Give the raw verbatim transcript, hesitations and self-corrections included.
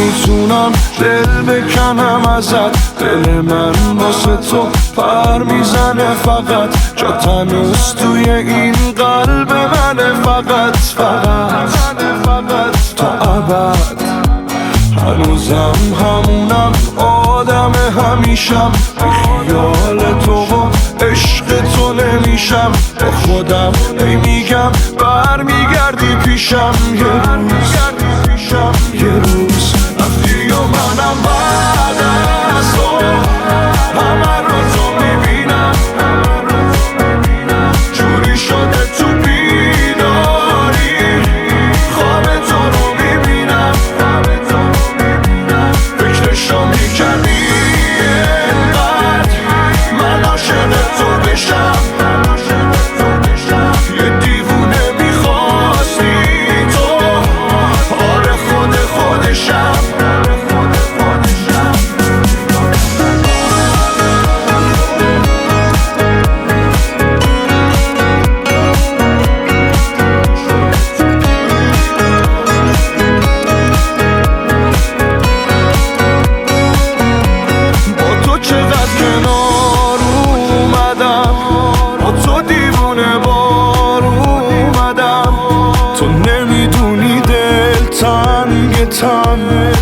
نمیتونم دل بکنم ازت. دل من واسه تو پر میزنه فقط، جا تنوز توی این قلب منه فقط فقط تا ابد. هنوزم همونم آدم همیشم، بی خیال تو و عشق تو نمیشم. با خودم ای میگم برمیگردی پیشم یه روز یه روز رفتی و منم بعد از تو همه رو تو میبینم. جوری شده تو بیداری خواب تو رو میبینم. فکرشو میکردی اینقدر من عاشق تو بشم. یه دیوونه میخواستی تو، آره خود خودشم. تو نمیدونی دل تنگ تنگ